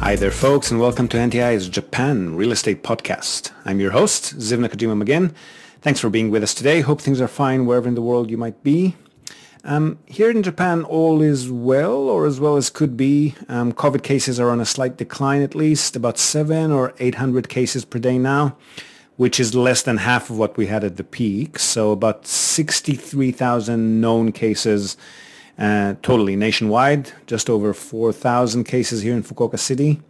Hi there, folks, and welcome to NTI's Japan Real Estate Podcast. I'm your host, Ziv Nakajima again. Thanks for being with us today. Hope things are fine wherever in the world you might be. Here in Japan, all is well, or as well as could be. COVID cases are on a slight decline at least, about 700 or 800 cases per day now, which is less than half of what we had at the peak. So about 63,000 known cases totally nationwide, just over 4,000 cases here in Fukuoka City.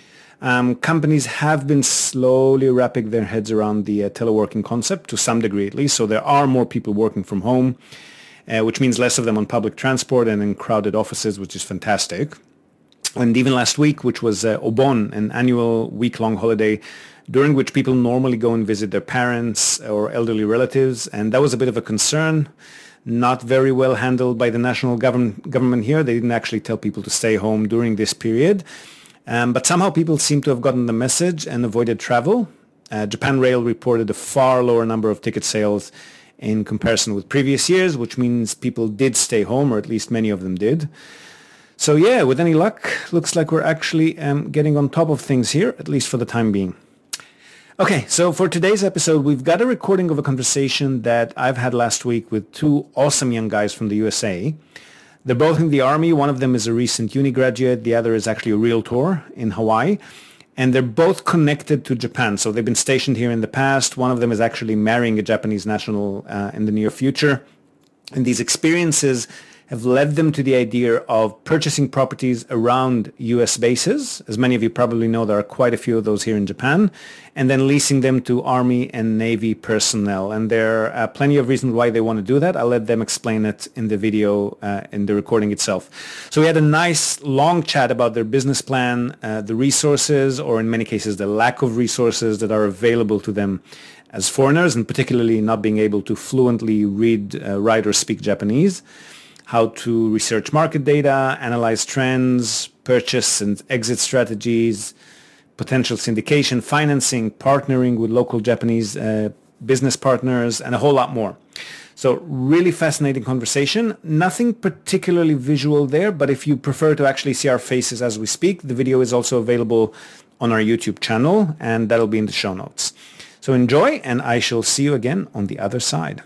Companies have been slowly wrapping their heads around the teleworking concept to some degree at least. So there are more people working from home, which means less of them on public transport and in crowded offices, which is fantastic. And even last week, which was Obon, an annual week-long holiday during which people normally go and visit their parents or elderly relatives. And that was a bit of a concern. Not very well handled by the national government here. They didn't actually tell people to stay home during this period. But somehow people seem to have gotten the message and avoided travel. Japan Rail reported a far lower number of ticket sales in comparison with previous years, which means people did stay home, or at least many of them did. So yeah, with any luck, looks like we're actually getting on top of things here, at least for the time being. Okay, so for today's episode, we've got a recording of a conversation that I've had last week with two awesome young guys from the USA. They're both in the Army. One of them is a recent uni graduate. The other is actually a realtor in Hawaii. And they're both connected to Japan. So they've been stationed here in the past. One of them is actually marrying a Japanese national in the near future. And these experiences have led them to the idea of purchasing properties around U.S. bases. As many of you probably know, there are quite a few of those here in Japan, and then leasing them to Army and Navy personnel. And there are plenty of reasons why they want to do that. I'll let them explain it in the video, in the recording itself. So we had a nice long chat about their business plan, the resources, or in many cases, the lack of resources that are available to them as foreigners, and particularly not being able to fluently read, write, or speak Japanese. How to research market data, analyze trends, purchase and exit strategies, potential syndication, financing, partnering with local Japanese business partners, and a whole lot more. So really fascinating conversation. Nothing particularly visual there, but if you prefer to actually see our faces as we speak, the video is also available on our YouTube channel, and that'll be in the show notes. So enjoy, and I shall see you again on the other side.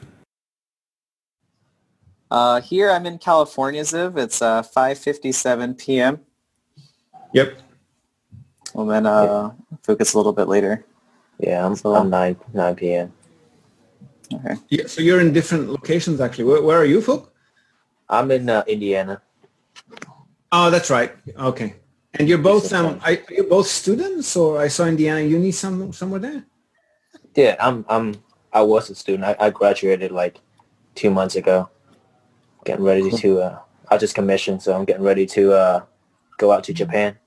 Here I'm in California, Ziv. It's 5:57 p.m. Yep. Well, then focus a little bit later. Yeah, I'm 9 p.m. Okay. Yeah, so you're in different locations actually. Where are you, Folk? I'm in Indiana. Oh, that's right. Okay. And you're both are you both students, or I saw Indiana Uni somewhere there? Yeah, I was a student. I graduated like 2 months ago. Getting ready to I just commissioned, so I'm getting ready to go out to Japan.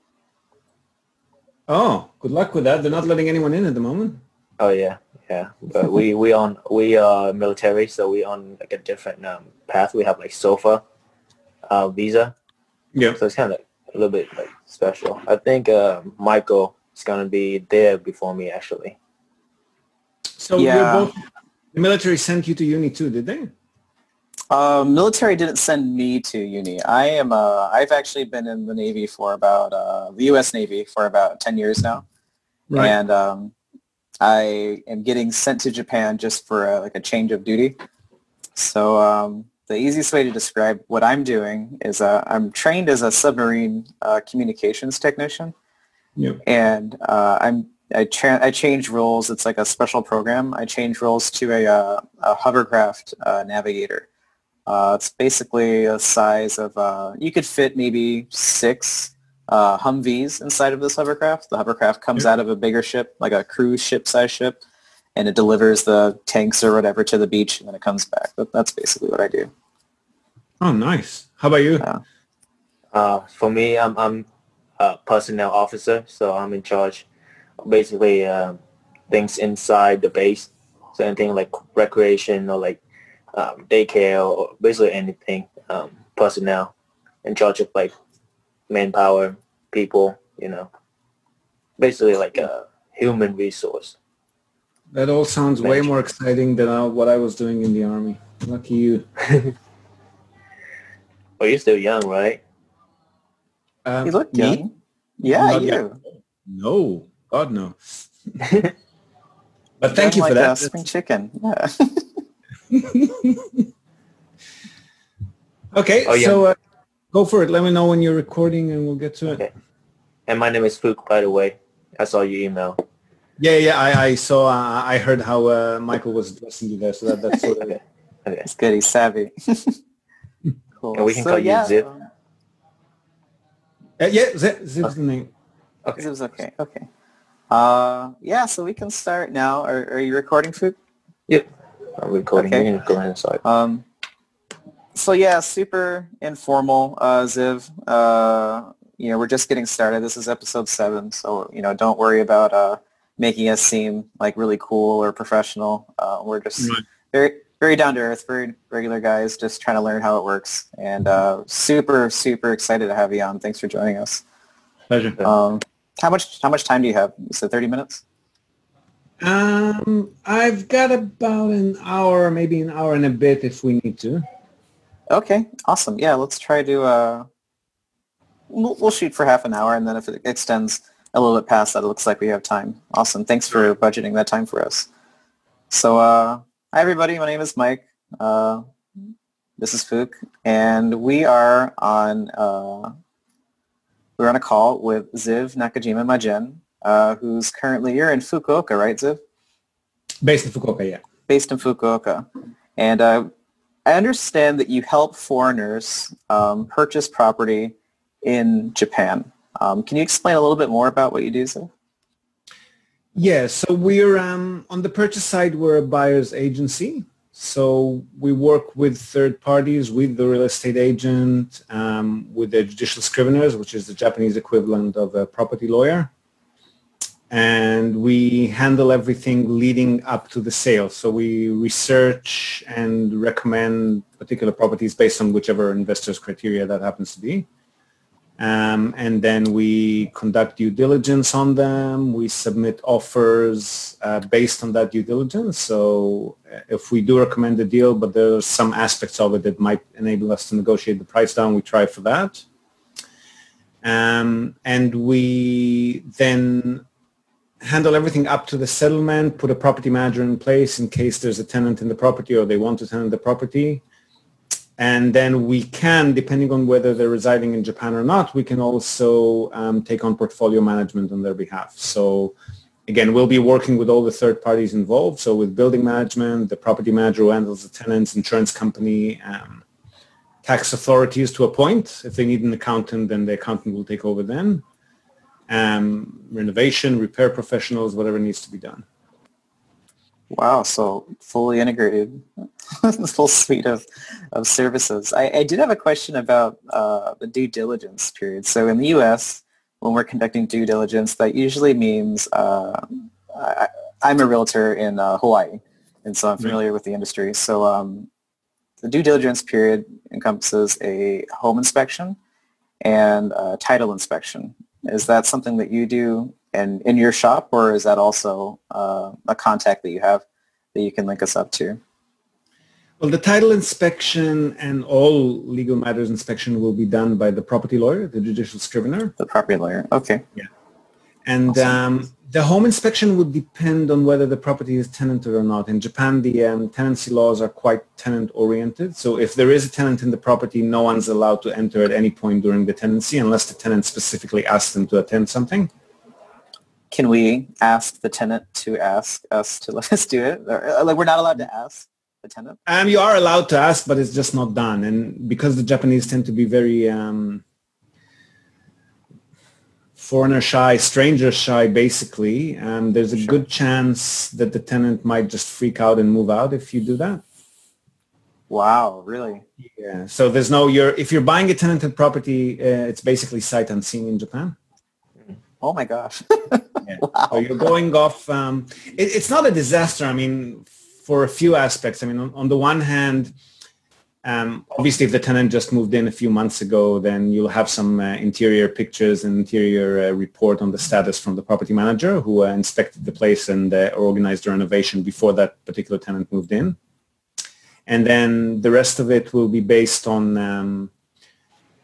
Oh, good luck with that. They're not letting anyone in at the moment. Oh yeah. But we are military, so we on like a different path. We have like SOFA visa. Yeah. So it's kind of a little bit like special. I think Michael is gonna be there before me actually. So you're both, the military sent you to uni too, did they? Military didn't send me to uni. I've actually been in the Navy for about, the U.S. Navy for about 10 years now. Right. And I am getting sent to Japan just for like a change of duty. So the easiest way to describe what I'm doing is I'm trained as a submarine communications technician. Yep. And I changed roles. It's like a special program. I changed roles to a hovercraft navigator. It's basically a size of, you could fit maybe 6 Humvees inside of this hovercraft. The hovercraft comes out of a bigger ship, like a cruise ship size ship, and it delivers the tanks or whatever to the beach, and then it comes back. That's basically what I do. Oh, nice. How about you? For me, I'm a personnel officer, so I'm in charge of basically things inside the base. So anything like recreation or like daycare or basically anything, personnel, in charge of like manpower, people, basically like a human resource. That all sounds way more exciting than what I was doing in the Army. Lucky you. Well, you're still young, right? You look young. Yeah, you. No, God no. But thank you for that. Spring chicken. Yeah. Okay, Oh, yeah. so go for it. Let me know when you're recording, and we'll get to it. Okay. And my name is Fook, by the way. I saw your email. Yeah. I saw. I heard how Michael was addressing you there, so that's sort of. Okay. It's good. He's savvy. Cool. And we can call you Zip. Zip's the name. Okay. Zip's okay. Okay. Yeah. So we can start now. Are you recording, Fook? Yep. I'm recording. Okay. You can go ahead and start. So yeah, super informal, Ziv. We're just getting started. This is episode 7, so don't worry about making us seem like really cool or professional. We're just very, very down to earth, very regular guys, just trying to learn how it works. And super, super excited to have you on. Thanks for joining us. Pleasure. How much time do you have? You said 30 minutes? I've got about an hour, maybe an hour and a bit if we need to. Okay, awesome. Yeah, let's try to, we'll shoot for half an hour, and then if it extends a little bit past that, it looks like we have time. Awesome. Thanks for budgeting that time for us. So, hi everybody. My name is Mike. This is Fook, and we are on a call with Ziv Nakajima Majen, who's currently, you're in Fukuoka, right, Ziv? Based in Fukuoka, yeah. Based in Fukuoka. And I understand that you help foreigners purchase property in Japan. Can you explain a little bit more about what you do, Ziv? Yeah, so we're on the purchase side, we're a buyer's agency. So we work with third parties, with the real estate agent, with the judicial scriveners, which is the Japanese equivalent of a property lawyer. And we handle everything leading up to the sale. So we research and recommend particular properties based on whichever investor's criteria that happens to be. And then we conduct due diligence on them. We submit offers based on that due diligence. So if we do recommend a deal, but there are some aspects of it that might enable us to negotiate the price down, we try for that. And we then handle everything up to the settlement, put a property manager in place in case there's a tenant in the property or they want to tenant the property. And then we can, depending on whether they're residing in Japan or not, we can also take on portfolio management on their behalf. So again, we'll be working with all the third parties involved. So with building management, the property manager who handles the tenants, insurance company, tax authorities to a point. If they need an accountant, then the accountant will take over then. Renovation, repair professionals, whatever needs to be done. Wow, so fully integrated, full suite of services. I did have a question about the due diligence period. So in the U.S., when we're conducting due diligence, that usually means I'm a realtor in Hawaii, and so I'm familiar with the industry. So the due diligence period encompasses a home inspection and a title inspection. Is that something that you do in your shop, or is that also a contact that you have that you can link us up to? Well, the title inspection and all legal matters inspection will be done by the property lawyer, the judicial scrivener. The property lawyer, okay. Yeah. And awesome. The home inspection would depend on whether the property is tenanted or not. In Japan, the tenancy laws are quite tenant-oriented. So if there is a tenant in the property, no one's allowed to enter at any point during the tenancy unless the tenant specifically asks them to attend something. Can we ask the tenant to ask us to let us do it? Or, like, we're not allowed to ask the tenant? You are allowed to ask, but it's just not done. And because the Japanese tend to be very foreigner shy, stranger shy, basically, there's a good chance that the tenant might just freak out and move out if you do that. Wow, really? Yeah. So there's no, if you're buying a tenanted property, it's basically sight unseen in Japan. Oh my gosh. Yeah. Wow. So you're going off, it's not a disaster. I mean, for a few aspects. I mean, on the one hand, obviously, if the tenant just moved in a few months ago, then you'll have some interior pictures and interior report on the status from the property manager who inspected the place and organized the renovation before that particular tenant moved in. And then the rest of it will be based on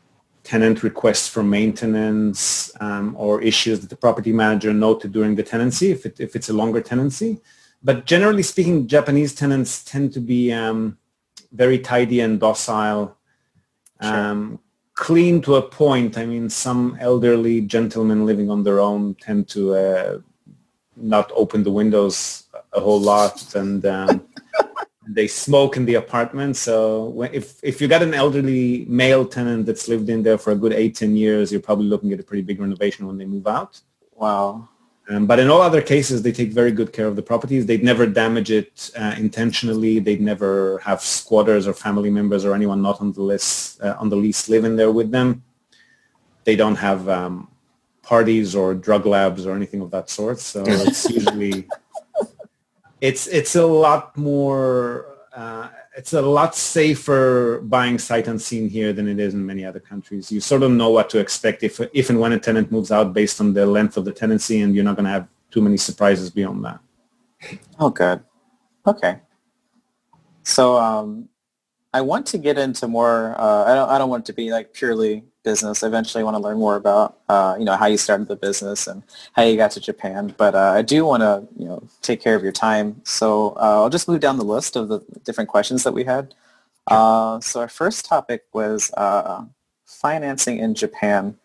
tenant requests for maintenance or issues that the property manager noted during the tenancy, if it's a longer tenancy. But generally speaking, Japanese tenants tend to be very tidy and docile, Sure. clean to a point. I mean, some elderly gentlemen living on their own tend to not open the windows a whole lot, and they smoke in the apartment. So if you got an elderly male tenant that's lived in there for a good 8-10 years, you're probably looking at a pretty big renovation when they move out. Wow. But in all other cases, they take very good care of the properties. They'd never damage it intentionally. They'd never have squatters or family members or anyone not on the list on the lease live in there with them. They don't have parties or drug labs or anything of that sort. So it's usually it's a lot more. It's a lot safer buying sight unseen here than it is in many other countries. You sort of know what to expect if and when a tenant moves out based on the length of the tenancy, and you're not going to have too many surprises beyond that. Oh, good. Okay. So I want to get into more. I don't want it to be like purely business. I eventually want to learn more about how you started the business and how you got to Japan. But I do want to take care of your time. So I'll just move down the list of the different questions that we had. So our first topic was financing in Japan.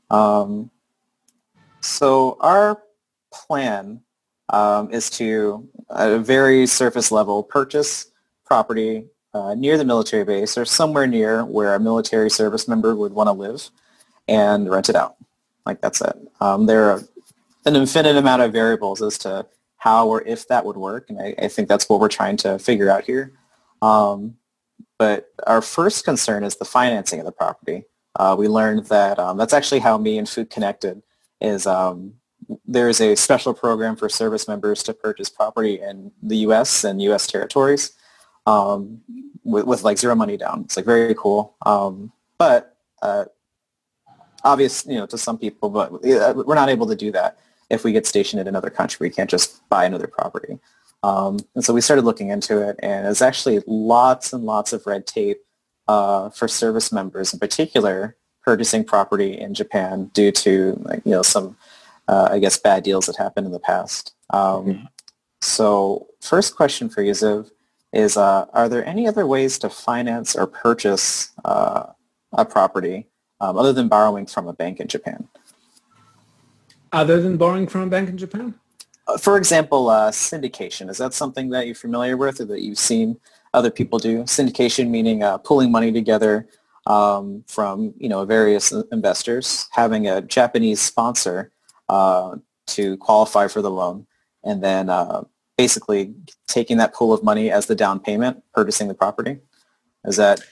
So our plan is to, at a very surface level, purchase property near the military base or somewhere near where a military service member would want to live and rent it out. Like, that's it. There are an infinite amount of variables as to how or if that would work, and I think that's what we're trying to figure out here. But our first concern is the financing of the property. We learned that that's actually how me and Food connected, is there's a special program for service members to purchase property in the U.S. and U.S. territories. With like zero money down. It's like very cool. But obvious, to some people, but we're not able to do that if we get stationed in another country. We can't just buy another property. And so we started looking into it, and there's actually lots and lots of red tape for service members in particular purchasing property in Japan due to some, I guess, bad deals that happened in the past. So first question for you, Ziv, is are there any other ways to finance or purchase a property other than borrowing from a bank in Japan? Other than borrowing from a bank in Japan? For example, syndication. Is that something that you're familiar with or that you've seen other people do? Syndication meaning pulling money together from various investors, having a Japanese sponsor to qualify for the loan, and then basically taking that pool of money as the down payment, purchasing the property. Is that,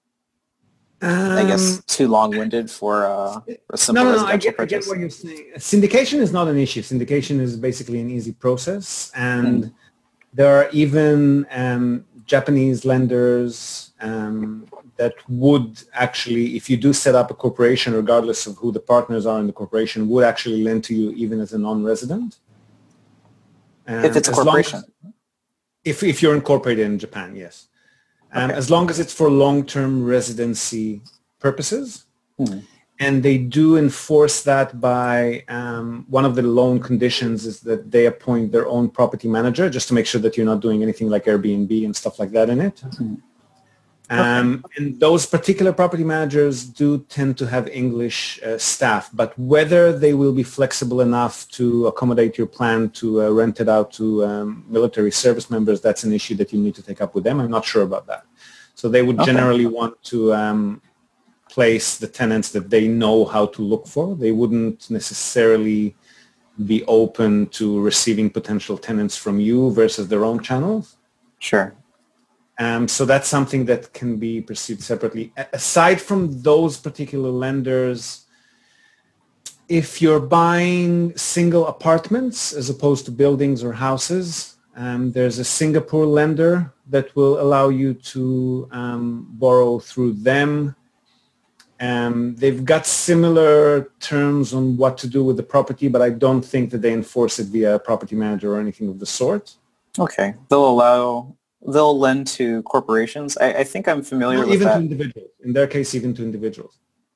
I guess, too long-winded for a simple residential purchase? I get what you're saying. Syndication is not an issue. Syndication is basically an easy process, and there are even Japanese lenders that would actually, if you do set up a corporation, regardless of who the partners are in the corporation, would actually lend to you even as a non-resident. If it's a corporation? If you're incorporated in Japan, yes. Okay. As long as it's for long-term residency purposes. And they do enforce that by one of the loan conditions is that they appoint their own property manager just to make sure that you're not doing anything like Airbnb and stuff like that in it. And those particular property managers do tend to have English staff, but whether they will be flexible enough to accommodate your plan to rent it out to military service members, that's an issue that you need to take up with them. I'm not sure about that. So they would generally want to place the tenants that they know how to look for. They wouldn't necessarily be open to receiving potential tenants from you versus their own channels. Sure. So that's something that can be perceived separately. Aside from those particular lenders, if you're buying single apartments as opposed to buildings or houses, there's a Singapore lender that will allow you to borrow through them. They've got similar terms on what to do with the property, but I don't think that they enforce it via a property manager or anything of the sort. Okay. They'll lend to corporations. I think I'm familiar with even that. to individuals. In their case, even to individuals.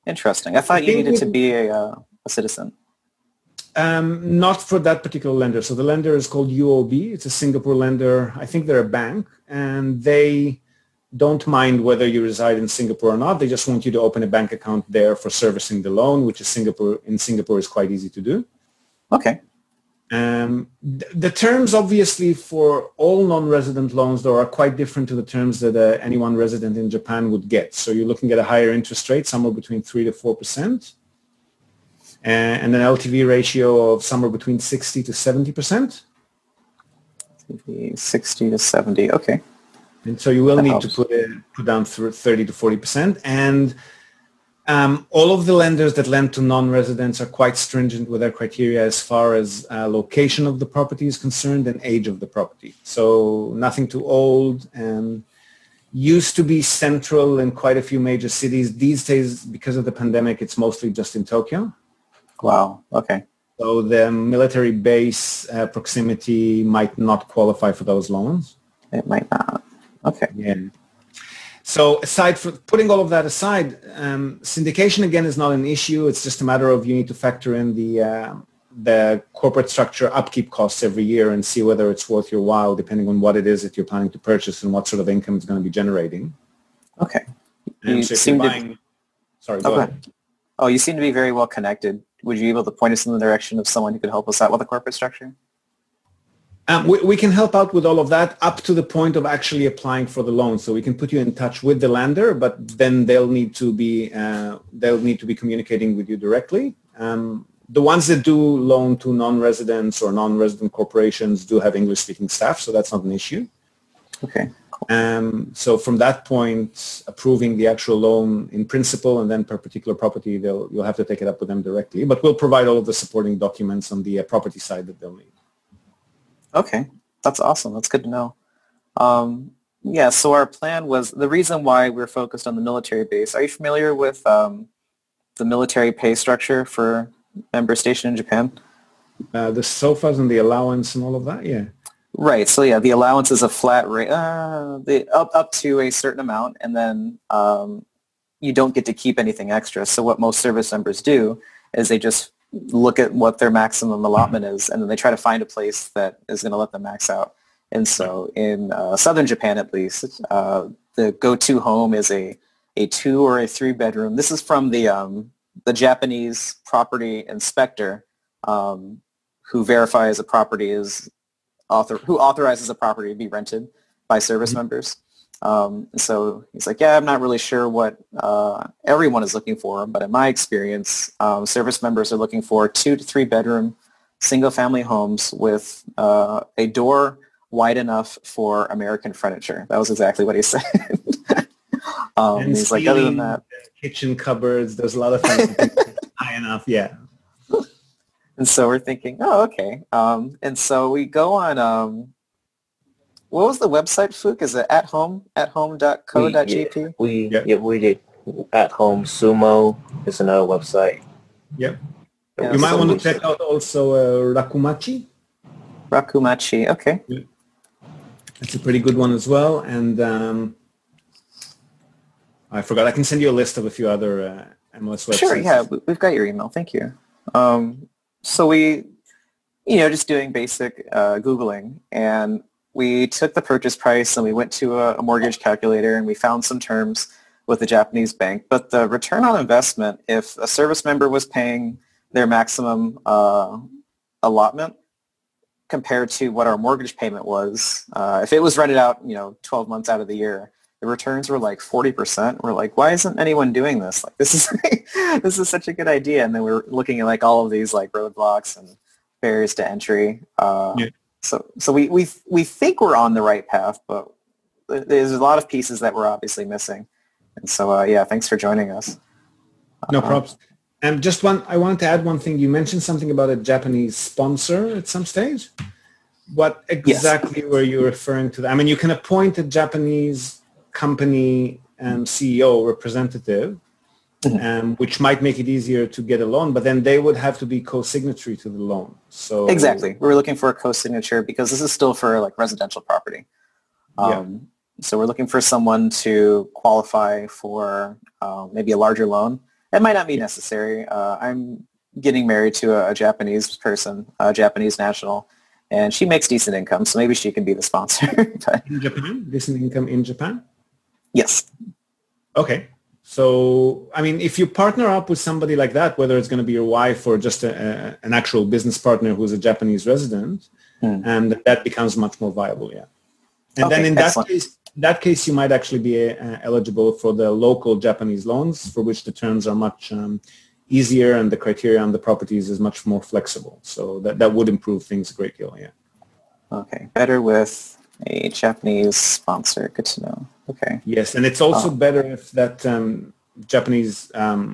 Interesting. I thought you needed to be a citizen. Not for that particular lender. So the lender is called UOB. It's a Singapore lender. I think they're a bank, and they don't mind whether you reside in Singapore or not. They just want you to open a bank account there for servicing the loan, which is in Singapore is quite easy to do. Okay. The terms, obviously, for all non-resident loans, though, are quite different to the terms that anyone resident in Japan would get. So you're looking at a higher interest rate, somewhere between 3 to 4%. And an LTV ratio of somewhere between 60 to 70%. 60 to 70, okay. And so you will need to put down 30 to 40%. And all of the lenders that lend to non-residents are quite stringent with their criteria as far as location of the property is concerned and age of the property. So nothing too old, and used to be central in quite a few major cities. These days, because of the pandemic, it's mostly just in Tokyo. Wow. Okay. So the military base proximity might not qualify for those loans. It might not. Okay. Yeah. So aside from putting all of that aside, syndication again is not an issue. It's just a matter of you need to factor in the corporate structure upkeep costs every year and see whether it's worth your while, depending on what it is that you're planning to purchase and what sort of income it's going to be generating. Okay. And so if you're buying, sorry, go ahead. Oh, you seem to be very well connected. Would you be able to point us in the direction of someone who could help us out with the corporate structure? We can help out with all of that up to the point of actually applying for the loan. So we can put you in touch with the lender, but then they'll need to be communicating with you directly. The ones that do loan to non-residents or non-resident corporations do have English-speaking staff, so that's not an issue. Okay. So from that point, approving the actual loan in principle and then per particular property, you'll have to take it up with them directly. But we'll provide all of the supporting documents on the property side that they'll need. Okay, that's awesome. That's good to know. Yeah, so our plan was, the reason why we're focused on the military base, are you familiar with the military pay structure for members stationed in Japan? The sofas and the allowance and all of that, yeah. Right. So yeah, the allowance is a flat rate, up to a certain amount, and then you don't get to keep anything extra. So what most service members do is they just look at what their maximum allotment is, and then they try to find a place that is going to let them max out. And so in southern Japan, at least, the go-to home is a 2 or a 3 bedroom. This is from the Japanese property inspector who verifies a property is who authorizes a property to be rented by service members. So he's like, yeah, I'm not really sure what everyone is looking for, but in my experience, service members are looking for 2 to 3 bedroom single family homes with a door wide enough for American furniture. That was exactly what he said. And he's like, other than that, kitchen cupboards, there's a lot of things high enough, yeah. And so we're thinking, oh, okay. And so we go on, what was the website, Fook? Is it athome.co.jp? We did. At Home Sumo is another website. Yep. Yeah, you might want to check out also Rakumachi. Rakumachi, okay. Yeah. That's a pretty good one as well. And I forgot. I can send you a list of a few other MLS websites. Sure, yeah. We've got your email. Thank you. So we, just doing basic Googling, and we took the purchase price and we went to a mortgage calculator and we found some terms with the Japanese bank. But the return on investment, if a service member was paying their maximum allotment compared to what our mortgage payment was, if it was rented out, 12 months out of the year, the returns were like 40%. We're like, why isn't anyone doing this? Like, this is this is such a good idea. And then we're looking at like all of these like roadblocks and barriers to entry. So we think we're on the right path, but there's a lot of pieces that we're obviously missing. And so thanks for joining us. No problems. And I wanted to add one thing. You mentioned something about a Japanese sponsor at some stage. What exactly were you referring to? I mean, you can appoint a Japanese company CEO representative, which might make it easier to get a loan, but then they would have to be co-signatory to the loan. So exactly, we're looking for a co-signature because this is still for like residential property. So we're looking for someone to qualify for maybe a larger loan, It might not be necessary. I'm getting married to a Japanese person, a Japanese national, and she makes decent income, so maybe she can be the sponsor. But, In Japan? Decent income in Japan? yes. Okay. So, I mean, if you partner up with somebody like that, whether it's going to be your wife or just an actual business partner who's a Japanese resident, and that becomes much more viable, yeah. And Okay, then in excellent. that case, you might actually be eligible for the local Japanese loans, for which the terms are much easier and the criteria on the properties is much more flexible. So that would improve things a great deal, yeah. Okay, better with a Japanese sponsor. Good to know. Okay. Yes, and it's also better if that Japanese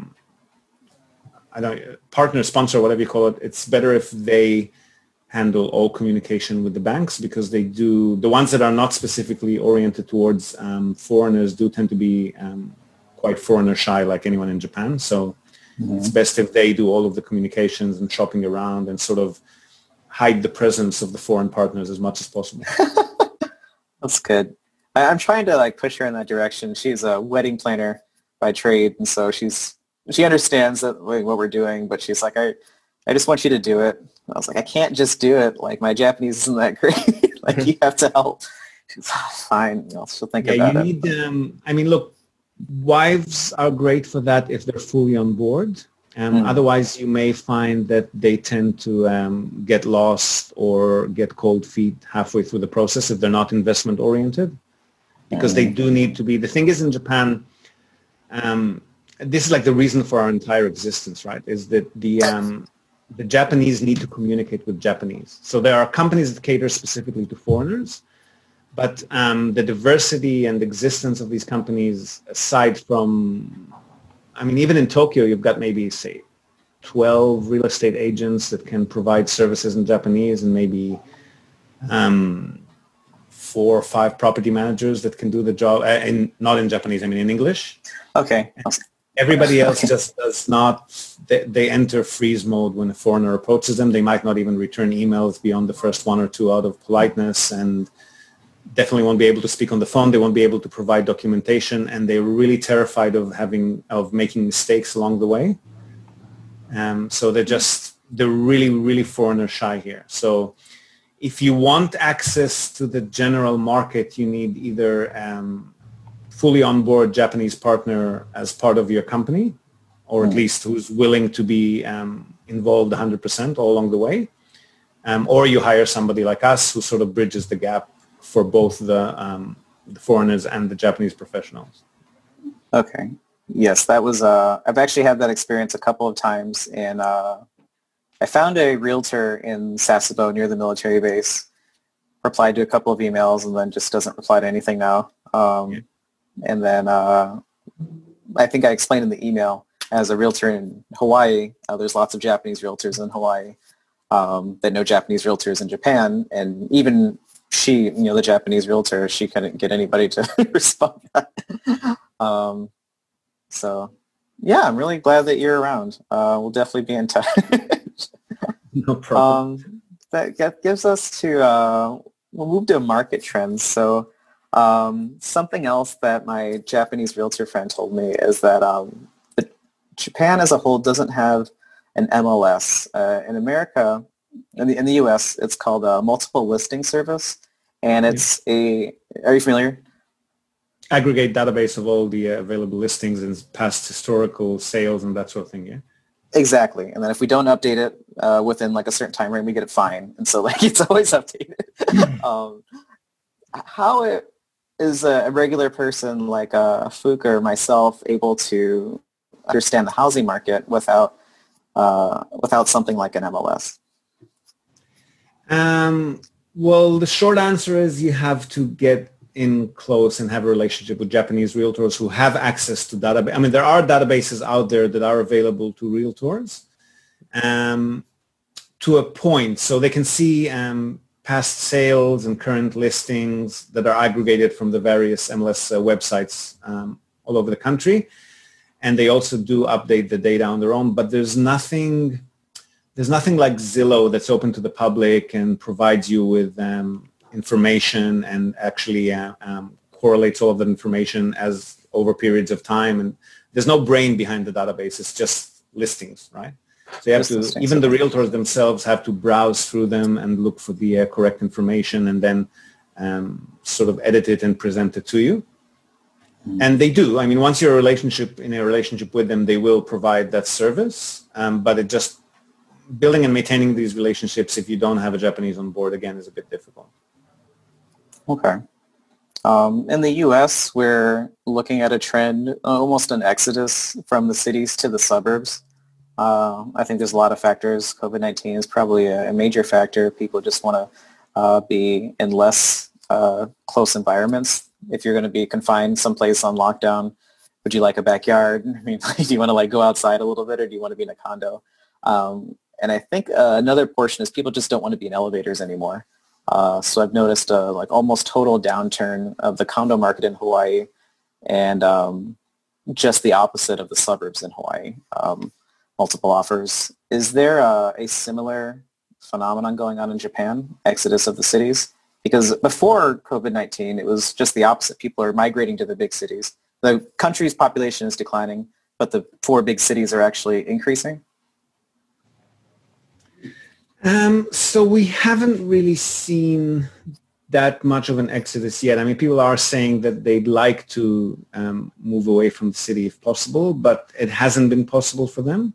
partner, sponsor, whatever you call it, it's better if they handle all communication with the banks, because the ones that are not specifically oriented towards foreigners do tend to be quite foreigner shy, like anyone in Japan. So it's best if they do all of the communications and shopping around and sort of hide the presence of the foreign partners as much as possible. That's good. I'm trying to like push her in that direction. She's a wedding planner by trade, and so she understands that like, what we're doing, but she's like, I just want you to do it. I was like, I can't just do it. Like my Japanese isn't that great. Like you have to help. She's fine. She'll think about it. I mean, look, wives are great for that if they're fully on board. Otherwise, you may find that they tend to get lost or get cold feet halfway through the process if they're not investment oriented, because they do need to be. The thing is, in Japan, this is like the reason for our entire existence, right? Is that the Japanese need to communicate with Japanese. So there are companies that cater specifically to foreigners, but the diversity and existence of these companies, aside from, I mean, even in Tokyo, you've got maybe, say, 12 real estate agents that can provide services in Japanese, and maybe 4 or 5 property managers that can do the job, not in Japanese, I mean in English. Okay. Everybody else just does not, they enter freeze mode when a foreigner approaches them. They might not even return emails beyond the first 1 or 2 out of politeness, and definitely won't be able to speak on the phone. They won't be able to provide documentation, and they're really terrified of making mistakes along the way. So they're really, really foreigner shy here. So if you want access to the general market, you need either fully on board Japanese partner as part of your company, or at least who's willing to be involved 100% all along the way, or you hire somebody like us who sort of bridges the gap for both the foreigners and the Japanese professionals. Okay. Yes, that was, I've actually had that experience a couple of times, and I found a realtor in Sasebo near the military base, replied to a couple of emails, and then just doesn't reply to anything now. And then I think I explained in the email, as a realtor in Hawaii, there's lots of Japanese realtors in Hawaii that know Japanese realtors in Japan, and even she, the Japanese realtor, she couldn't get anybody to respond. So, yeah, I'm really glad that you're around. We'll definitely be in touch. No problem. That gives us to, we'll move to market trends. So something else that my Japanese realtor friend told me is that Japan as a whole doesn't have an MLS. In America, in the U.S., it's called a multiple listing service, and it's are you familiar? Aggregate database of all the available listings and past historical sales and that sort of thing, yeah? Exactly. And then if we don't update it within like a certain time frame, we get a fine. And so like it's always updated. How is a regular person like Fook or myself able to understand the housing market without something like an MLS? Well, the short answer is you have to get in close and have a relationship with Japanese realtors who have access to database. I mean, there are databases out there that are available to realtors to a point, so they can see past sales and current listings that are aggregated from the various MLS websites all over the country, and they also do update the data on their own. But there's nothing like Zillow that's open to the public and provides you with information and actually correlates all of that information as over periods of time. And there's no brain behind the database. It's just listings, right? So you have Just to, even the realtors themselves have to browse through them and look for the correct information and then sort of edit it and present it to you. And they do. I mean, once you're in a relationship with them, they will provide that service. But it just, building and maintaining these relationships, if you don't have a Japanese on board, again, is a bit difficult. Okay. In the U.S., we're looking at a trend, almost an exodus from the cities to the suburbs. I think there's a lot of factors. COVID-19 is probably a major factor. People just want to be in less close environments. If you're going to be confined someplace on lockdown, would you like a backyard? I mean, do you want to like go outside a little bit, or do you want to be in a condo? And I think another portion is people just don't want to be in elevators anymore. So I've noticed like almost total downturn of the condo market in Hawaii, and just the opposite of the suburbs in Hawaii. Multiple offers. Is there a similar phenomenon going on in Japan, exodus of the cities? Because before COVID-19, it was just the opposite. People are migrating to the big cities. The country's population is declining, but the 4 big cities are actually increasing. So we haven't really seen that much of an exodus yet. I mean, people are saying that they'd like to move away from the city if possible, but it hasn't been possible for them.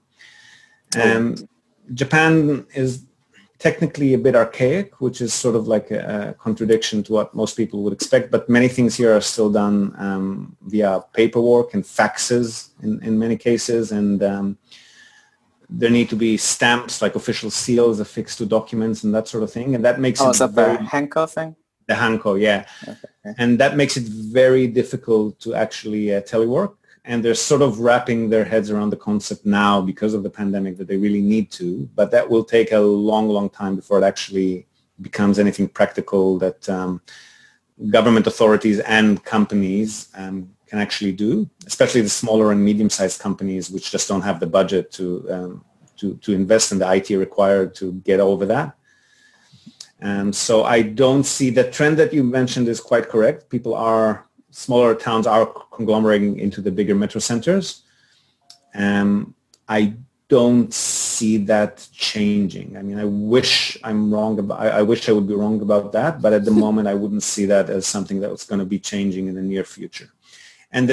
Japan is technically a bit archaic, which is sort of like a contradiction to what most people would expect, but many things here are still done via paperwork and faxes in many cases, and there need to be stamps, like official seals affixed to documents and that sort of thing, and that makes it is that the Hanko thing? The Hanko, yeah. Okay. And that makes it very difficult to actually telework. And they're sort of wrapping their heads around the concept now because of the pandemic that they really need to. But that will take a long, long time before it actually becomes anything practical that government authorities and companies can actually do, especially the smaller and medium-sized companies which just don't have the budget to invest in the IT required to get over that. So I don't see the trend that you mentioned is quite correct. Smaller towns are conglomerating into the bigger metro centers. I don't see that changing. I mean, I wish I would be wrong about that, but at the moment I wouldn't see that as something that was going to be changing in the near future. And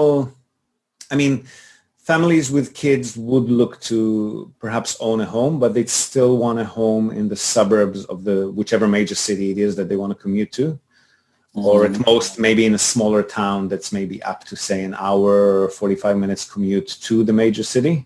families with kids would look to perhaps own a home, but they'd still want a home in the suburbs of whichever major city it is that they want to commute to. Or at most maybe in a smaller town that's maybe up to, say, an hour or 45 minutes commute to the major city.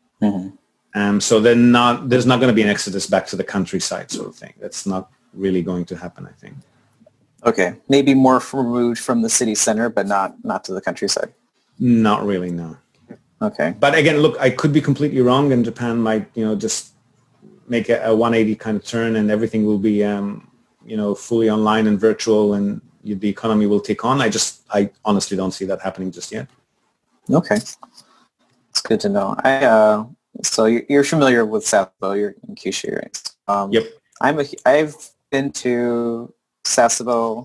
So there's not going to be an exodus back to the countryside sort of thing. That's not really going to happen, I think. Okay, maybe more removed from the city center, but not to the countryside. Not really, no. Okay. But again, look, I could be completely wrong, and Japan might, just make a 180 kind of turn, and everything will be, fully online and virtual, and the economy will take on. I honestly don't see that happening just yet. Okay, it's good to know. So you're familiar with Sasebo. You're in Kyushu, right? Yep. I've been to Sasebo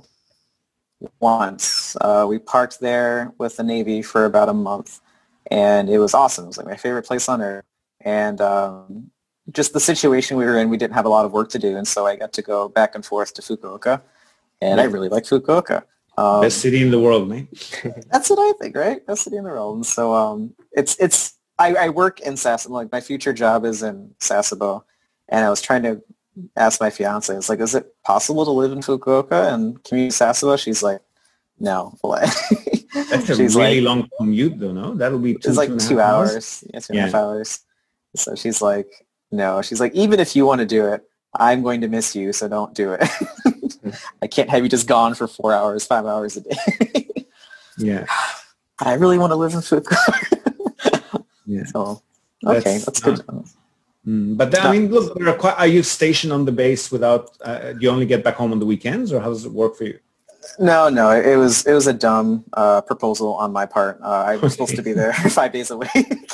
once. We parked there with the Navy for about a month, and it was awesome. It was like my favorite place on earth. And just the situation we were in, we didn't have a lot of work to do, and so I got to go back and forth to Fukuoka, and I really like Fukuoka. Best city in the world, mate. That's what I think, right? Best city in the world. And so I work in Sasebo. Like my future job is in Sasebo, and I was trying to ask my fiance, it's like, is it possible to live in Fukuoka and commute to Sasebo? She's like, no. That's a really long commute, though, no? That'll be it's like 2 hours. Yeah, 2.5 hours. So she's like, no. She's like, even if you want to do it, I'm going to miss you, so don't do it. I can't have you just gone for 4 hours, 5 hours a day. Yeah. I really want to live in Fukuoka. Yeah. So, okay, that's good. But look, are you stationed on the base without, do you only get back home on the weekends, or how does it work for you? No, it was a dumb proposal on my part. I was supposed to be there 5 days a week.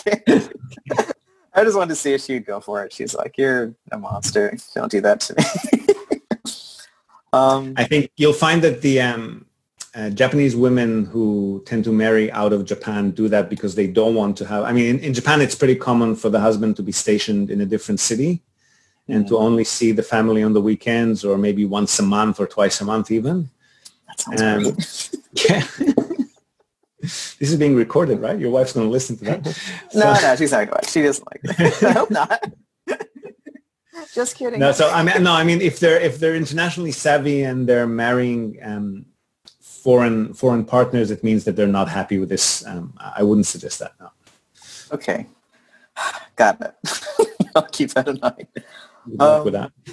I just wanted to see if she'd go for it. She's like, you're a monster. Don't do that to me. I think you'll find that Japanese women who tend to marry out of Japan do that because they don't want to have, I mean, in Japan, it's pretty common for the husband to be stationed in a different city and to only see the family on the weekends or maybe once a month or twice a month even. That sounds great. Yeah. This is being recorded, right? Your wife's going to listen to that. No, she's not going to. She doesn't like it. I hope not. Just kidding. No, so I mean, if they're internationally savvy and they're marrying foreign partners, it means that they're not happy with this. I wouldn't suggest that. No. Okay, got it. I'll keep that in mind. Good luck with that.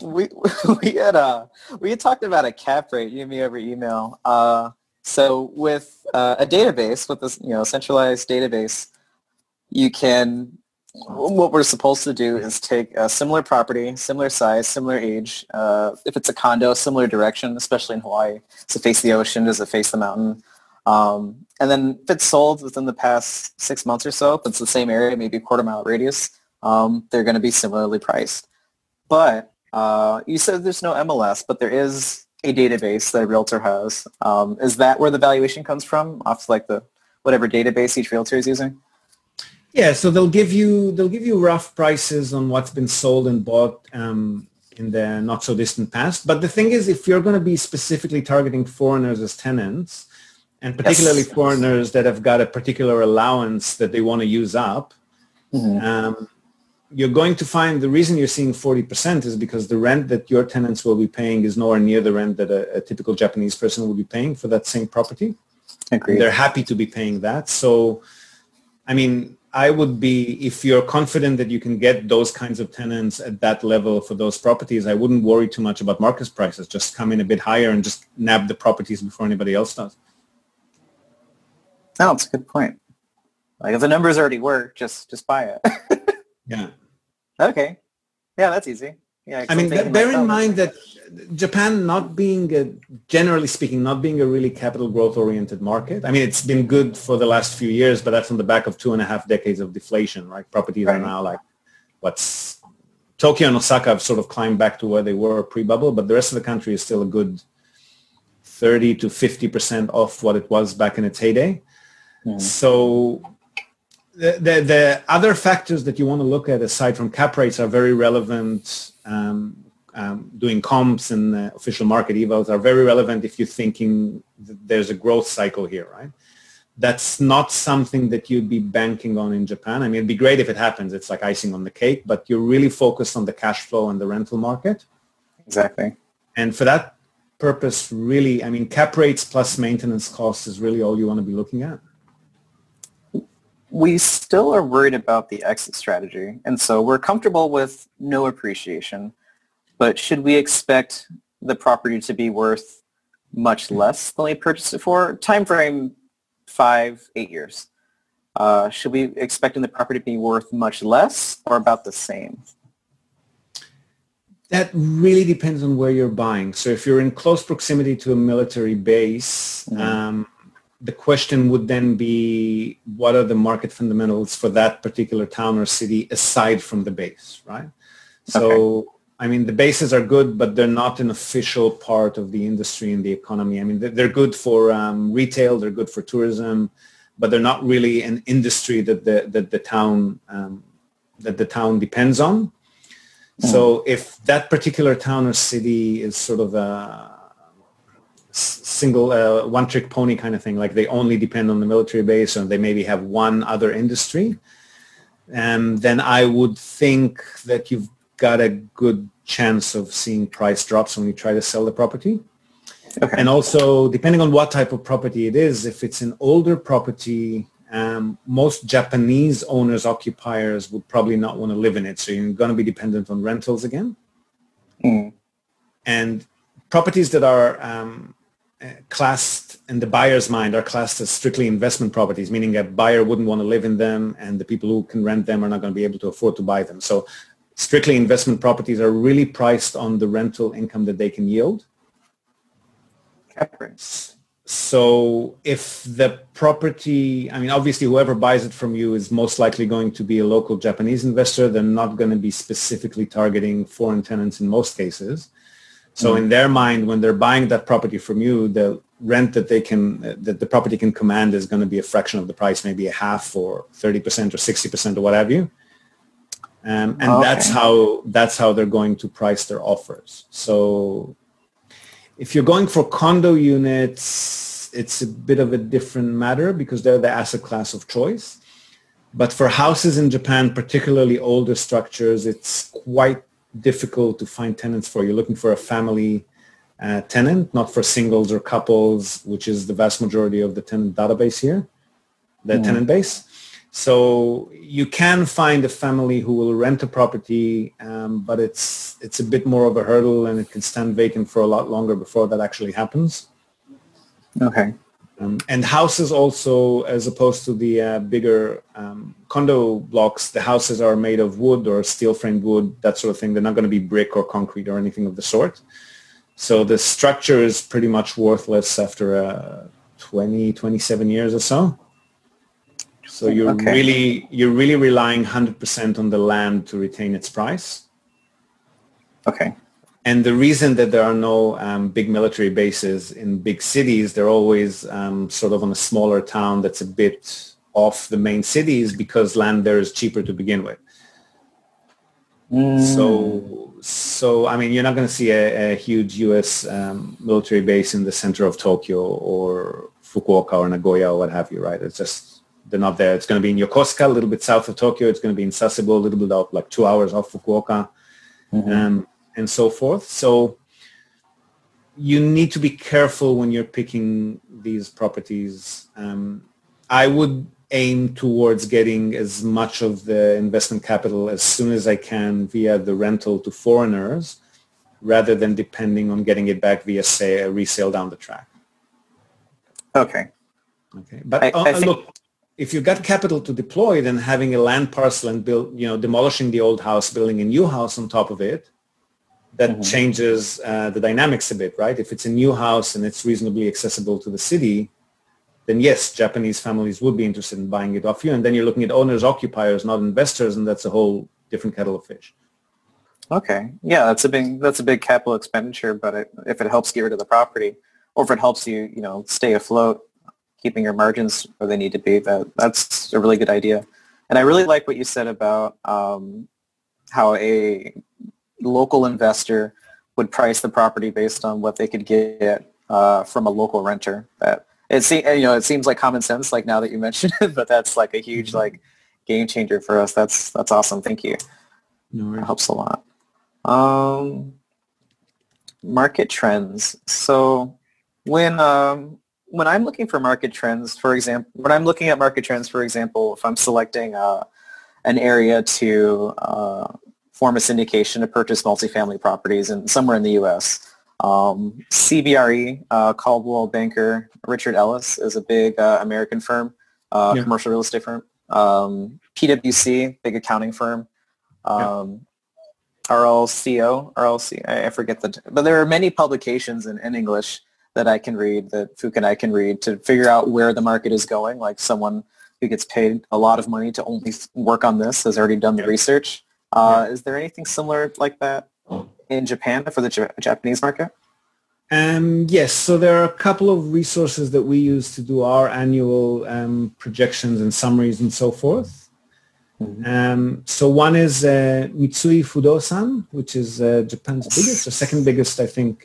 we had talked about a cap rate, you and me over email. So with a database, with this centralized database, you can. What we're supposed to do is take a similar property, similar size, similar age. If it's a condo, similar direction, especially in Hawaii. Does it face the ocean? Does it face the mountain? And then if it's sold within the past 6 months or so, if it's the same area, maybe a quarter-mile radius, they're going to be similarly priced. But you said there's no MLS, but there is a database that a realtor has. Is that where the valuation comes from, off like the whatever database each realtor is using? Yeah, so they'll give you rough prices on what's been sold and bought in the not so distant past. But the thing is, if you're going to be specifically targeting foreigners as tenants, and particularly foreigners that have got a particular allowance that they want to use up, you're going to find the reason you're seeing 40% is because the rent that your tenants will be paying is nowhere near the rent that a typical Japanese person will be paying for that same property. Agreed. They're happy to be paying that. So, I mean, I would be, if you're confident that you can get those kinds of tenants at that level for those properties, I wouldn't worry too much about market prices. Just come in a bit higher and just nab the properties before anybody else does. No, it's a good point. Like if the numbers already work, just buy it. Yeah. Okay. Yeah, that's easy. Yeah. I mean, bear in mind that Japan, generally speaking, not being a really capital growth oriented market. I mean, it's been good for the last few years, but that's on the back of 2.5 decades of deflation, right? Properties are now like Tokyo and Osaka have sort of climbed back to where they were pre-bubble, but the rest of the country is still a good 30 to 50% off what it was back in its heyday. So the other factors that you want to look at aside from cap rates are very relevant. Doing comps and official market evals are very relevant if you're thinking that there's a growth cycle here, right? That's not something that you'd be banking on in Japan. I mean, it'd be great if it happens. It's like icing on the cake, but you're really focused on the cash flow and the rental market. Exactly. And for that purpose, really, I mean, cap rates plus maintenance costs is really all you want to be looking at. We still are worried about the exit strategy, and so we're comfortable with no appreciation. But should we expect the property to be worth much less than we purchased it for? Time frame 5-8 years. Should we expecting the property to be worth much less or about the same? That really depends on where you're buying. So if you're in close proximity to a military base, the question would then be, what are the market fundamentals for that particular town or city aside from the base, right? So, I mean, the bases are good, but they're not an official part of the industry and the economy. I mean, they're good for retail, they're good for tourism, but they're not really an industry that the town depends on. So if that particular town or city is sort of a single one-trick pony kind of thing, like they only depend on the military base and they maybe have one other industry, then I would think that you've got a good chance of seeing price drops when you try to sell the property. And also, depending on what type of property it is, if it's an older property, most Japanese owners, occupiers would probably not want to live in it. So you're going to be dependent on rentals again. And properties that are classed in the buyer's mind are classed as strictly investment properties, meaning a buyer wouldn't want to live in them and the people who can rent them are not going to be able to afford to buy them. So strictly investment properties are really priced on the rental income that they can yield. Cap rates. So if the property, I mean, obviously whoever buys it from you is most likely going to be a local Japanese investor. They're not going to be specifically targeting foreign tenants in most cases. So in their mind, when they're buying that property from you, rent that that the property can command is going to be a fraction of the price, maybe a half or 30% or 60% or what have you. And that's how they're going to price their offers. So if you're going for condo units, it's a bit of a different matter because they're the asset class of choice. But for houses in Japan, particularly older structures, it's quite difficult to find tenants for. You're looking for a family tenant, not for singles or couples, which is the vast majority of the tenant database here, the tenant base. So you can find a family who will rent a property, but it's a bit more of a hurdle, and it can stand vacant for a lot longer before that actually happens. Okay. And houses also, as opposed to the bigger condo blocks, the houses are made of wood or steel framed wood, that sort of thing. They're not going to be brick or concrete or anything of the sort. So the structure is pretty much worthless after 27 years or so. So you're really relying 100% on the land to retain its price. Okay. And the reason that there are no big military bases in big cities, they're always sort of on a smaller town that's a bit off the main cities because land there is cheaper to begin with. So I mean, you're not going to see a huge U.S. Military base in the center of Tokyo or Fukuoka or Nagoya or what have you, right? It's just, they're not there. It's going to be in Yokosuka, a little bit south of Tokyo. It's going to be in Sasebo, a little bit out, like 2 hours off Fukuoka, and so forth. So you need to be careful when you're picking these properties. I would aim towards getting as much of the investment capital as soon as I can via the rental to foreigners, rather than depending on getting it back via, say, a resale down the track. Okay. But I think, look, if you've got capital to deploy, then having a land parcel and demolishing the old house, building a new house on top of it, that changes the dynamics a bit, right? If it's a new house and it's reasonably accessible to the city, then yes, Japanese families would be interested in buying it off you. And then you're looking at owners, occupiers, not investors, and that's a whole different kettle of fish. Okay. Yeah, that's a big capital expenditure, but if it helps get rid of the property, or if it helps you, stay afloat, keeping your margins where they need to be, that's a really good idea. And I really like what you said about how a local investor would price the property based on what they could get from a local renter. That it seems like common sense, like now that you mentioned it, but that's like a huge game changer for us. That's awesome. Thank you. No worries. It helps a lot. Market trends. So when I'm looking for market trends, for example, if I'm selecting an area to form a syndication to purchase multifamily properties somewhere in the U.S., CBRE, Caldwell Banker, Richard Ellis is a big American firm, commercial real estate firm. PwC, big accounting firm. RLC, I forget but there are many publications in English that I can read, that Fook and I can read, to figure out where the market is going. Like someone who gets paid a lot of money to only work on this has already done the research. Is there anything similar like that in Japan for the Japanese market? Yes, so there are a couple of resources that we use to do our annual projections and summaries and so forth. So one is Mitsui Fudosan, which is Japan's biggest, or second biggest, I think,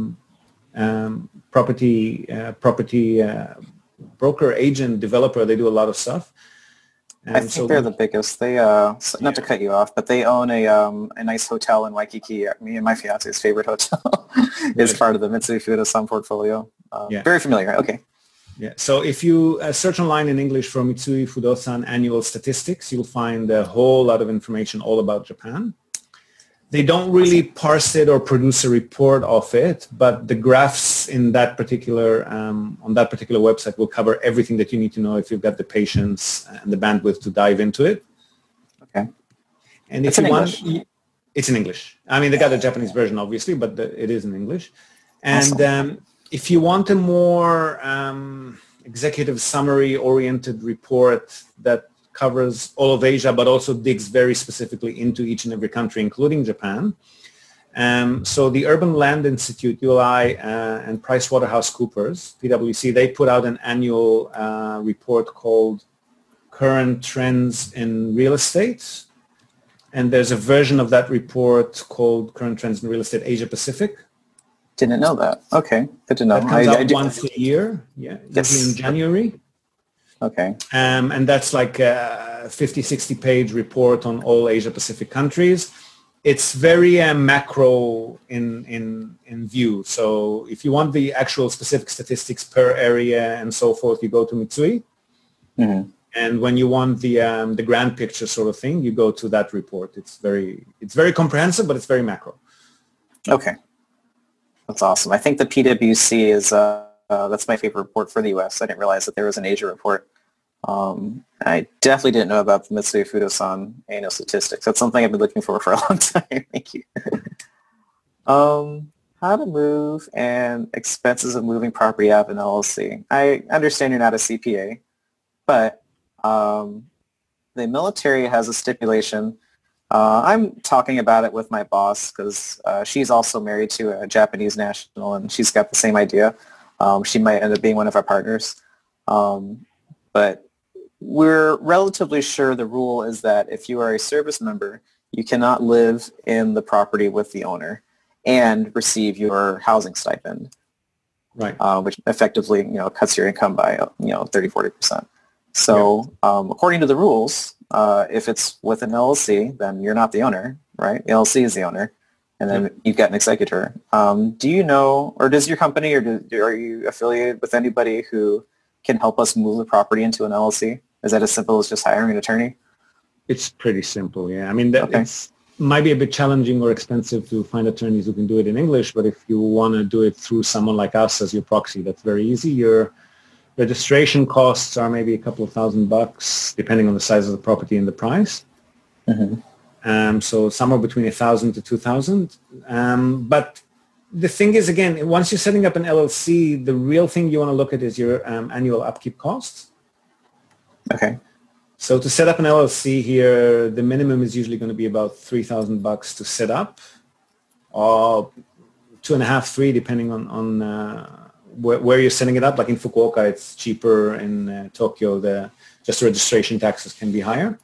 property broker, agent, developer. They do a lot of stuff. I think they're the biggest. They not to cut you off, but they own a nice hotel in Waikiki. Me and my fiance's favorite hotel is part of the Mitsui Fudosan portfolio. Very familiar. Okay. Yeah. So if you search online in English for Mitsui Fudosan annual statistics, you'll find a whole lot of information all about Japan. They don't really parse it or produce a report of it, but the graphs in that particular on that particular website will cover everything that you need to know if you've got the patience and the bandwidth to dive into it. Okay. And if you want, it's in English. I mean, they got a Japanese version, obviously, but it is in English. And if you want a more executive summary-oriented report that covers all of Asia, but also digs very specifically into each and every country, including Japan, So the Urban Land Institute, ULI, and PricewaterhouseCoopers, PwC, they put out an annual report called Current Trends in Real Estate. And there's a version of that report called Current Trends in Real Estate Asia Pacific. Didn't know that. Okay, good to know. That comes out once a year, usually in January. Okay. And that's like a 50, 60-page report on all Asia Pacific countries. It's very macro in view. So if you want the actual specific statistics per area and so forth, you go to Mitsui. Mm-hmm. And when you want the grand picture sort of thing, you go to that report. It's very comprehensive, but it's very macro. Okay, that's awesome. I think the PwC is that's my favorite report for the U.S. I didn't realize that there was an Asia report. I definitely didn't know about the Mitsui Fudosan annual statistics. That's something I've been looking for a long time. Thank you. How to move and expenses of moving property out of an LLC. I understand you're not a CPA, but the military has a stipulation. I'm talking about it with my boss because she's also married to a Japanese national, and she's got the same idea. She might end up being one of our partners. But we're relatively sure the rule is that if you are a service member, you cannot live in the property with the owner and receive your housing stipend, right? Which effectively, cuts your income by, 30, 40%. So according to the rules, if it's with an LLC, then you're not the owner, right? The LLC is the owner, and then you've got an executor. Do you know, or does your company, or are you affiliated with anybody who can help us move the property into an LLC? Is that as simple as just hiring an attorney? It's pretty simple, yeah. I mean, it might be a bit challenging or expensive to find attorneys who can do it in English, but if you want to do it through someone like us as your proxy, that's very easy. Your registration costs are maybe a couple of $1,000, depending on the size of the property and the price. Mm-hmm. So somewhere between $1,000 to $2,000. But the thing is, again, once you're setting up an LLC, the real thing you want to look at is your annual upkeep costs. Okay. So to set up an LLC here, the minimum is usually going to be about $3,000 to set up, or 2.5, 3, depending on where you're setting it up. Like in Fukuoka, it's cheaper. In Tokyo, just the registration taxes can be higher.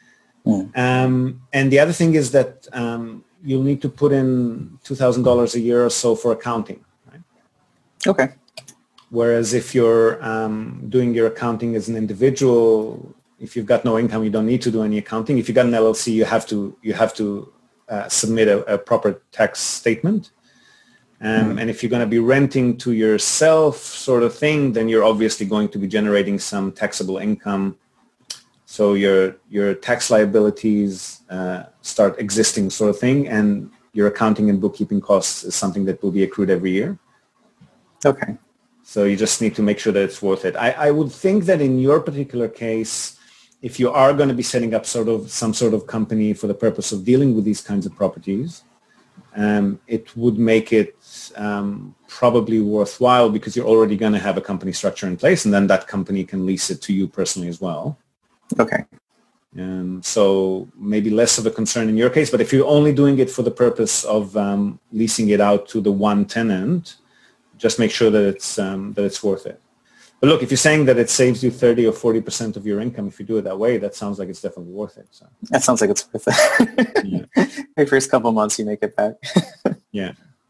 And the other thing is that you'll need to put in $2,000 a year or so for accounting. Right? Okay. Whereas if you're doing your accounting as an individual, if you've got no income, you don't need to do any accounting. If you've got an LLC, you have to submit a proper tax statement. And if you're going to be renting to yourself sort of thing, then you're obviously going to be generating some taxable income. So your tax liabilities start existing sort of thing, and your accounting and bookkeeping costs is something that will be accrued every year. Okay. So you just need to make sure that it's worth it. I would think that in your particular case, if you are going to be setting up some sort of company for the purpose of dealing with these kinds of properties, it would make it probably worthwhile, because you're already going to have a company structure in place, and then that company can lease it to you personally as well. Okay. So maybe less of a concern in your case, but if you're only doing it for the purpose of leasing it out to the one tenant, just make sure that it's worth it. But look, if you're saying that it saves you 30 or 40% of your income if you do it that way, that sounds like it's definitely worth it. So. That sounds like it's worth it. Yeah. The first couple of months you make it back. Yeah.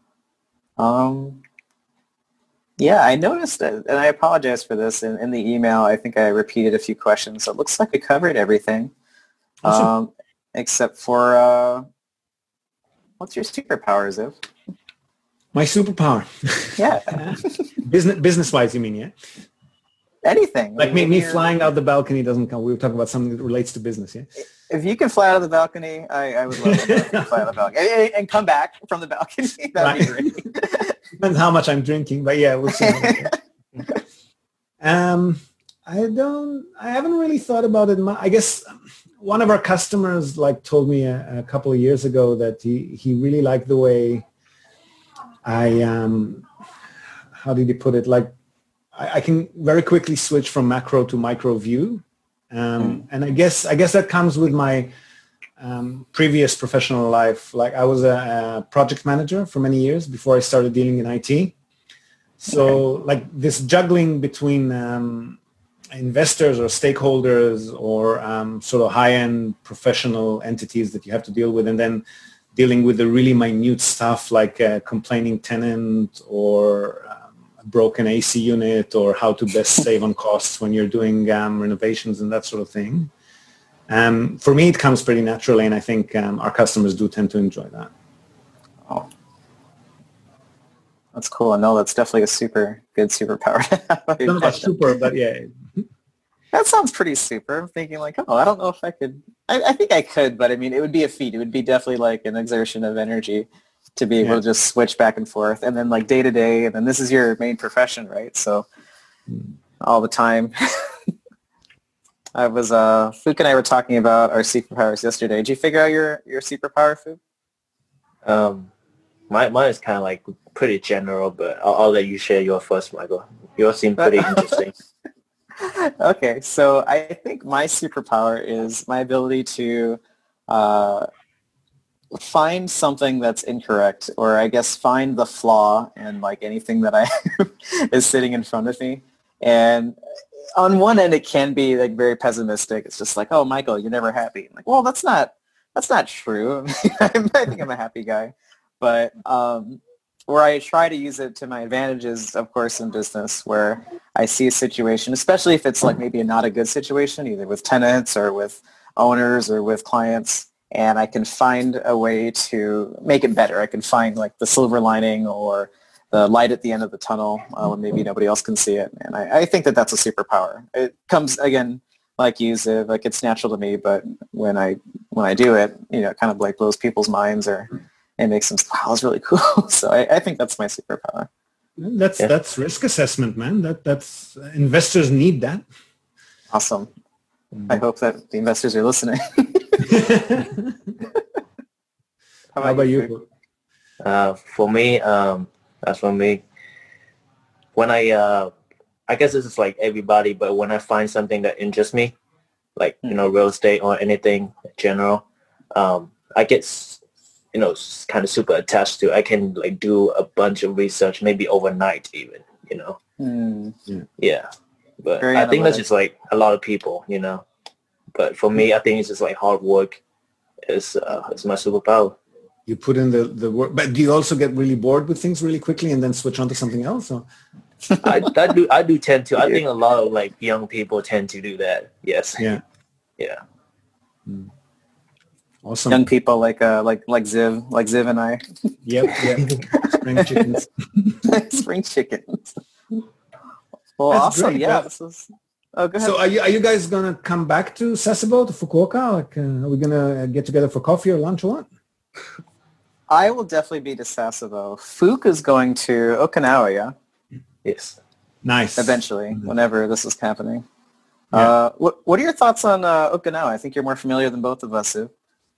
Yeah, I noticed it, and I apologize for this. In the email, I think I repeated a few questions. So it looks like I covered everything, awesome. Except for what's your superpower, Ziv? My superpower? Yeah. Business-wise, you mean, yeah? Anything. Like me flying out the balcony doesn't count. We were talking about something that relates to business, yeah? If you can fly out of the balcony, I would love to fly out of the balcony. And come back from the balcony. That'd be great. Depends how much I'm drinking, but yeah, we'll see. I haven't really thought about it much. I guess one of our customers told me a couple of years ago that he really liked the way how did he put it? I can very quickly switch from macro to micro view. And I guess that comes with my previous professional life, like I was a project manager for many years before I started dealing in IT. So like this juggling between investors or stakeholders or sort of high-end professional entities that you have to deal with, and then dealing with the really minute stuff like a complaining tenant or a broken AC unit, or how to best save on costs when you're doing renovations and that sort of thing. For me, it comes pretty naturally, and I think our customers do tend to enjoy that. Oh, that's cool. I know that's definitely a super good superpower to have. Not much super, but yeah. That sounds pretty super. I'm thinking like, oh, I don't know if I could. I think I could, but I mean, it would be a feat. It would be definitely like an exertion of energy to be able to just switch back and forth. And then like day to day, and then this is your main profession, right? So all the time. I was, Fook and I were talking about our superpowers yesterday. Did you figure out your superpower, Fook? Mine is kind of like pretty general, but I'll let you share your first, Michael. Yours seem pretty interesting. Okay, so I think my superpower is my ability to find something that's incorrect, or I guess find the flaw in like anything that I is sitting in front of me. And on one end, it can be like very pessimistic. It's just like, oh, Michael, you're never happy. I'm like, well, that's not true. I think I'm a happy guy, but where I try to use it to my advantage is, of course, in business, where I see a situation, especially if it's like maybe not a good situation, either with tenants or with owners or with clients, and I can find a way to make it better. I can find like the silver lining or the light at the end of the tunnel when maybe nobody else can see it. And I think that that's a superpower. It comes, again, like you said, like it's natural to me, but when I do it, it kind of like blows people's minds, or it makes them, wow, that's really cool. So I think that's my superpower. That's risk assessment, man. That's investors need that. Awesome. I hope that the investors are listening. How about you? For me, that's for me. When I guess this is like everybody, but when I find something that interests me, like, real estate or anything in general, I get, kind of super attached to it. I can like do a bunch of research, maybe overnight even, Yeah. But Very I think that's analytic. just like a lot of people, But for me, I think it's just like hard work is my superpower. You put in the work, but do you also get really bored with things really quickly and then switch on to something else? Or? I do tend to. I think a lot of like young people tend to do that. Yes. Yeah. Yeah. Awesome. Young people like Ziv and I. Yep. Spring chickens. Spring chickens. Well, That's awesome. great. Yeah. Well, This is. Oh, go ahead. so are you guys gonna come back to Sasebo, to Fukuoka? Like, are we gonna get together for coffee or lunch or what? I will definitely be to Sasebo. Fook is going to Okinawa, yeah? Yes. Nice. Eventually, whenever this is happening. Yeah. What are your thoughts on Okinawa? I think you're more familiar than both of us, Sue.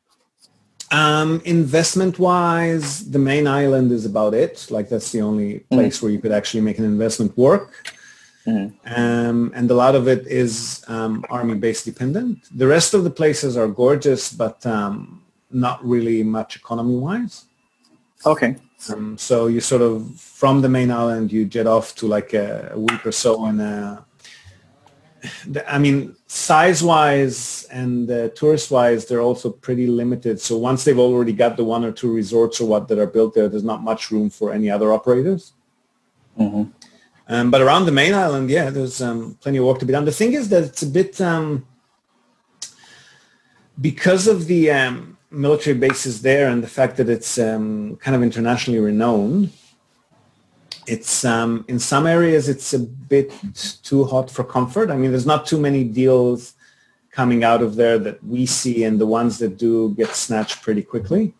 Investment-wise, the main island is about it. Like that's the only place where you could actually make an investment work. And a lot of it is army-based dependent. The rest of the places are gorgeous, but not really much economy-wise. Okay. So you sort of, from the main island, you jet off to like a week or so, and size-wise and tourist-wise, they're also pretty limited. So once they've already got the one or two resorts or what that are built there, there's not much room for any other operators. But around the main island, yeah, there's plenty of work to be done. The thing is that it's a bit, because of the military bases there and the fact that it's kind of internationally renowned, it's in some areas it's a bit too hot for comfort. I mean, there's not too many deals coming out of there that we see, and the ones that do get snatched pretty quickly.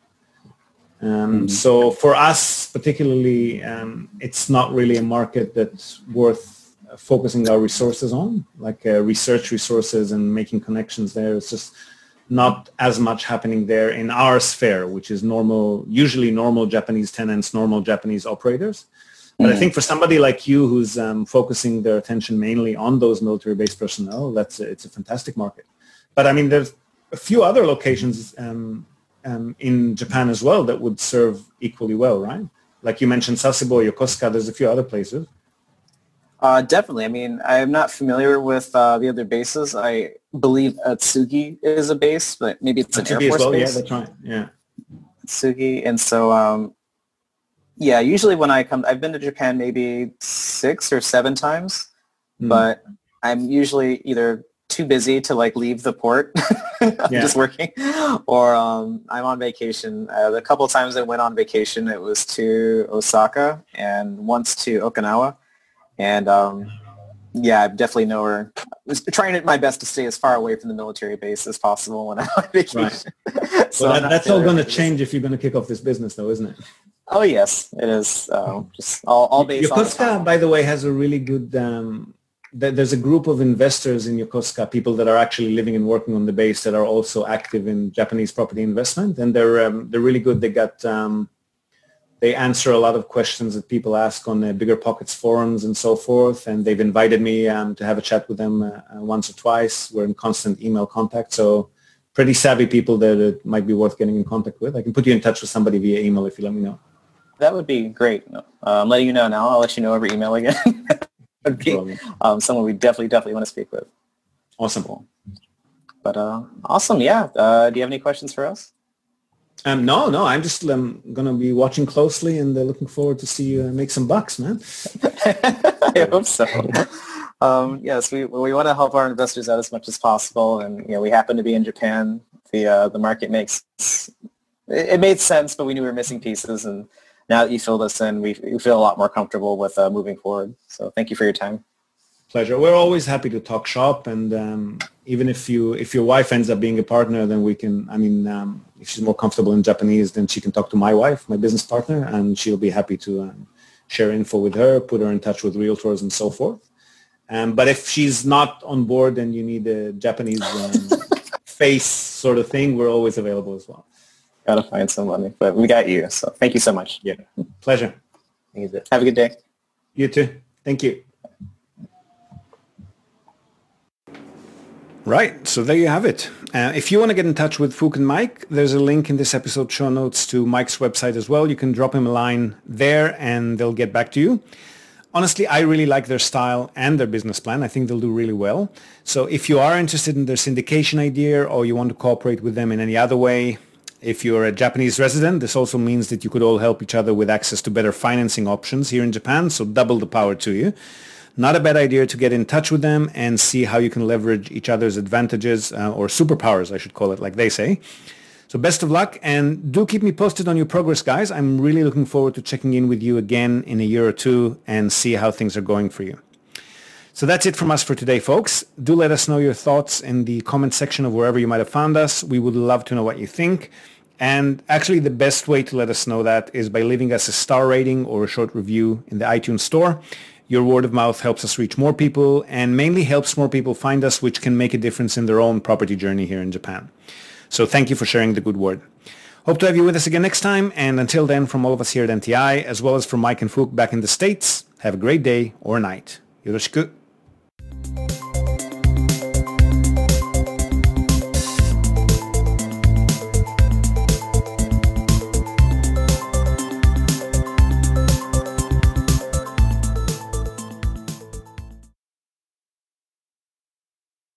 So for us particularly, it's not really a market that's worth focusing our resources on, like research resources and making connections there. It's just not as much happening there in our sphere, which is usually normal Japanese tenants, normal Japanese operators. But I think for somebody like you who's focusing their attention mainly on those military-based personnel, it's a fantastic market. But I mean, a few other locations in Japan as well that would serve equally well, right? Like you mentioned Sasebo, Yokosuka, there's a few other places. Definitely. I mean, I'm not familiar with the other bases. I believe Atsugi is a base, but maybe it's an Air Force base. Yeah, that's right. Yeah. Atsugi. And so, yeah, usually when I come, I've been to Japan maybe 6 or 7 times, but I'm usually either too busy to like leave the port, I'm just working, or I'm on vacation. The couple of times I went on vacation, it was to Osaka and once to Okinawa. And yeah, I definitely know her. I was trying my best to stay as far away from the military base as possible when I'm on vacation. Right. So well, that's all going to change if you're going to kick off this business, though, isn't it? Oh yes, it is. Just all based on. Yokosuka, by the way, has a really good. There's a group of investors in Yokosuka, people that are actually living and working on the base that are also active in Japanese property investment, and they're really good. They answer a lot of questions that people ask on the Bigger Pockets forums and so forth, and they've invited me to have a chat with them once or twice. We're in constant email contact, so pretty savvy people that it might be worth getting in contact with. I can put you in touch with somebody via email if you let me know. That would be great. I'm letting you know now. I'll let you know over email again. Would be someone we definitely want to speak with. Awesome. But awesome, yeah. Do you have any questions for us? No. I'm just going to be watching closely and looking forward to see you make some bucks, man. I hope so. Yes, we want to help our investors out as much as possible, and we happen to be in Japan. The market it made sense, but we knew we were missing pieces, and now that you filled us in, we feel a lot more comfortable with moving forward. So thank you for your time. Pleasure. We're always happy to talk shop, and even if your wife ends up being a partner, then we can. I mean, if she's more comfortable in Japanese, then she can talk to my wife, my business partner, and she'll be happy to share info with her, put her in touch with realtors and so forth. But if she's not on board and you need a Japanese face sort of thing, we're always available as well. Gotta find somebody, but we got you. So thank you so much. Yeah, pleasure. Have a good day. You too. Thank you. Right, so there you have it. If you want to get in touch with Fook and Mike, there's a link in this episode show notes to Mike's website as well. You can drop him a line there and they'll get back to you. Honestly, I really like their style and their business plan. I think they'll do really well. So if you are interested in their syndication idea or you want to cooperate with them in any other way, if you're a Japanese resident, this also means that you could all help each other with access to better financing options here in Japan, so double the power to you. Not a bad idea to get in touch with them and see how you can leverage each other's advantages or superpowers, I should call it, like they say. So best of luck, and do keep me posted on your progress, guys. I'm really looking forward to checking in with you again in a year or two and see how things are going for you. So that's it from us for today, folks. Do let us know your thoughts in the comment section of wherever you might have found us. We would love to know what you think. And actually, the best way to let us know that is by leaving us a star rating or a short review in the iTunes store. Your word of mouth helps us reach more people and mainly helps more people find us, which can make a difference in their own property journey here in Japan. So thank you for sharing the good word. Hope to have you with us again next time. And until then, from all of us here at NTI, as well as from Mike and Fook back in the States, have a great day or night. Yoroshiku.